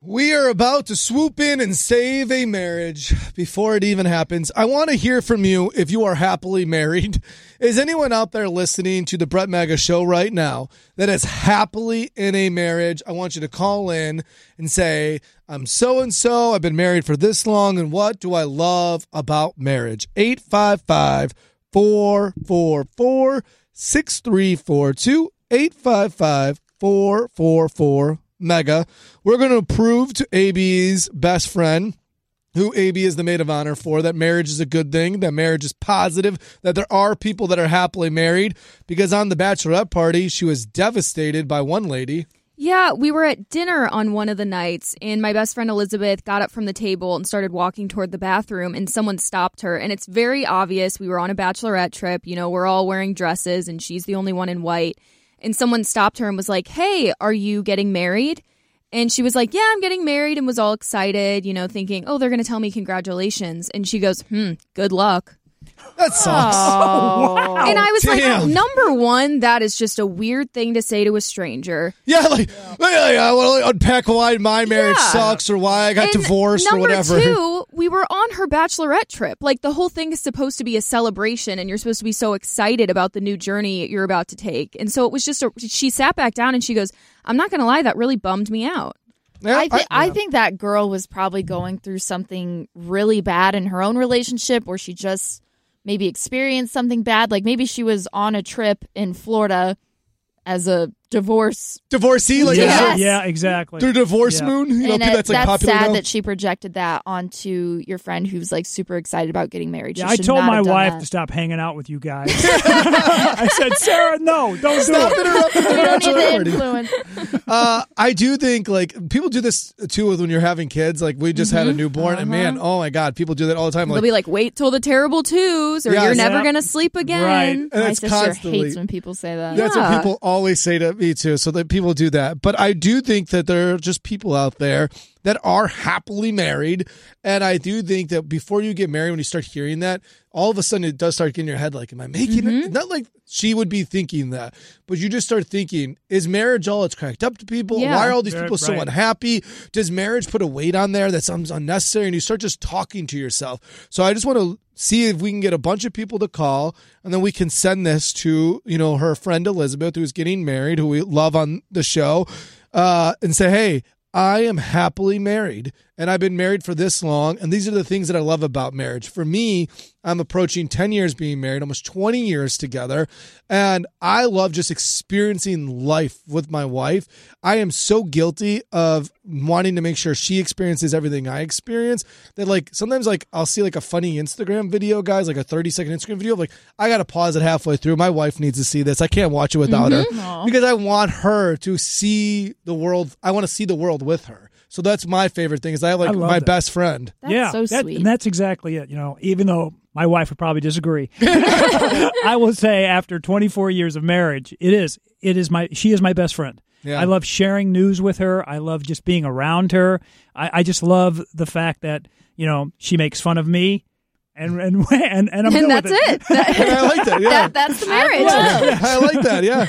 We are about to swoop in and save a marriage before it even happens. I want to hear from you if you are happily married. Is anyone out there listening to the Brett Mega Show right now that is happily in a marriage? I want you to call in and say, I'm so-and-so, I've been married for this long, and what do I love about marriage? 855-444-6342, 855-444 Mega. We're going to prove to AB's best friend, who AB is the maid of honor for, that marriage is a good thing, that marriage is positive, that there are people that are happily married, because on the bachelorette party, she was devastated by one lady. Yeah, we were at dinner on one of the nights, and my best friend Elizabeth got up from the table and started walking toward the bathroom, and someone stopped her. And it's very obvious we were on a bachelorette trip. You know, we're all wearing dresses, and she's the only one in white. And someone stopped her and was like, hey, are you getting married? And she was like, yeah, I'm getting married, and was all excited, you know, thinking, oh, they're going to tell me congratulations. And she goes, good luck. That sucks. Oh. Wow. And I was like, number one, that is just a weird thing to say to a stranger. Yeah, I want to unpack why my marriage sucks or why I got divorced or whatever. Number two, we were on her bachelorette trip. Like, the whole thing is supposed to be a celebration, and you're supposed to be so excited about the new journey you're about to take. And so it was just, she sat back down and she goes, I'm not going to lie, that really bummed me out. Yeah, I think that girl was probably going through something really bad in her own relationship, or she just maybe experienced something bad. Like maybe she was on a trip in Florida as a divorcee, like yeah, exactly. Through divorce moon, you know, that's like popular sad now. that she projected that onto your friend who's like super excited about getting married. Yeah, I told my wife to stop hanging out with you guys. I said, Sarah, no, don't stop do it. Interrupting the don't need the bachelorette influence. I do think like people do this too when you're having kids. Like we just had a newborn, and man, oh my god, people do that all the time. They'll be like, wait till the terrible twos, or you're never gonna sleep again. Right. And My it's sister constantly hates when people say that. That's what people always say to me too. So that people do that. But I do think that there are just people out there that are happily married. And I do think that before you get married, when you start hearing that, all of a sudden it does start getting in your head like, am I making it? Not like she would be thinking that, but you just start thinking, is marriage all it's cracked up to people? Yeah. Why are all these people so Right. unhappy? Does marriage put a weight on there that's unnecessary? And you start just talking to yourself. So I just want to see if we can get a bunch of people to call, and then we can send this to, you know, her friend Elizabeth, who's getting married, who we love on the show, and say, hey, I am happily married, and I've been married for this long, and these are the things that I love about marriage. For me, I'm approaching 10 years being married, almost 20 years together, and I love just experiencing life with my wife. I am so guilty of wanting to make sure she experiences everything I experience that, like, sometimes, like, I'll see, like, a funny Instagram video, guys, like a 30-second Instagram video, like, I got to pause it halfway through. My wife needs to see this. I can't watch it without her because I want her to see the world. I want to see the world with her. So that's my favorite thing is I have like my best friend. That's so sweet. And that's exactly it. You know, even though my wife would probably disagree, I will say after 24 years of marriage, she is my best friend. Yeah. I love sharing news with her. I love just being around her. I just love the fact that, you know, she makes fun of me. And I'm good that's with it. I like that. Yeah. That's the marriage. Yeah, I like that. Yeah.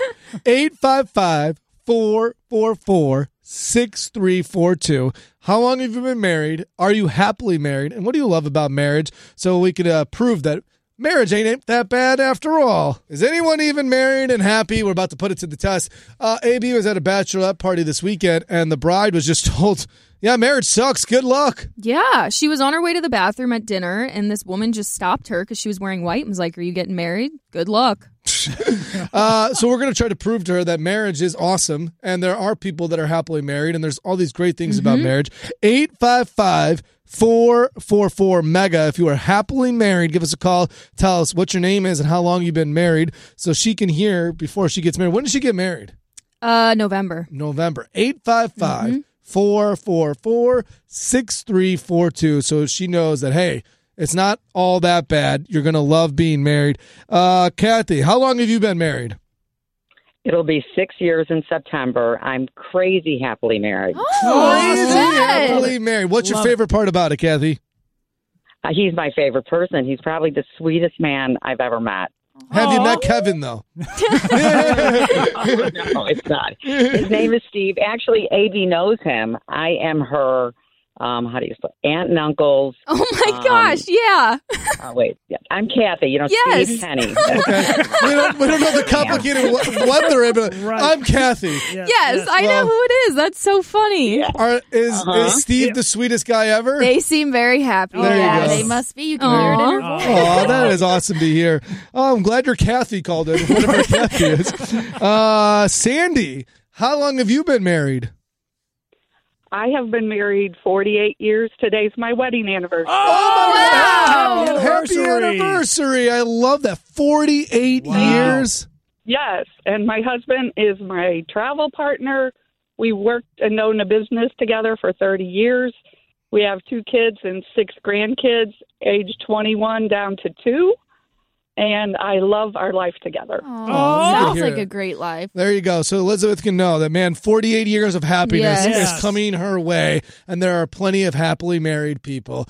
855-444-6342. How long have you been married? Are you happily married? And what do you love about marriage? So we could prove that marriage ain't that bad after all. Is anyone even married and happy? We're about to put it to the test. AB was at a bachelorette party this weekend, and the bride was just told, yeah, marriage sucks. Good luck. Yeah, she was on her way to the bathroom at dinner, and this woman just stopped her because she was wearing white and was like, are you getting married? Good luck. So we're going to try to prove to her that marriage is awesome, and there are people that are happily married, and there's all these great things about marriage. 855-444-MEGA. If you are happily married, give us a call. Tell us what your name is and how long you've been married so she can hear before she gets married. When did she get married? November. 855-444-6342. So she knows that, hey, it's not all that bad. You're going to love being married. Kathy, how long have you been married? It'll be 6 years in September. I'm crazy happily married. Crazy happily married. What's your favorite part about it, Kathy? He's my favorite person. He's probably the sweetest man I've ever met. Have you met Kevin, though? No, it's not. His name is Steve. Actually, AB knows him. I am her, how do you spell aunt and uncle's. Oh my gosh, yeah. Wait, yeah, I'm Kathy. Yes. Steve Penny. Okay. We don't know the complicated what they're in, but Right. I'm Kathy. Yes, I know who it is. That's so funny. Is Steve the sweetest guy ever? They seem very happy. There you Yeah, go. they must be. You can hear it in her voice. Oh, that is awesome to hear. Oh, I'm glad your Kathy called in, whatever Kathy is. Sandy, how long have you been married? I have been married 48 years. Today's my wedding anniversary. Oh, wow. Happy anniversary. I love that. 48 years. Yes, and my husband is my travel partner. We worked and known a business together for 30 years. We have 2 kids and 6 grandkids, age 21 down to 2. And I love our life together. Oh, Sounds good to like hear. a great life. There you go. So Elizabeth can know that, man, 48 years of happiness Yes. is coming her way, and there are plenty of happily married people.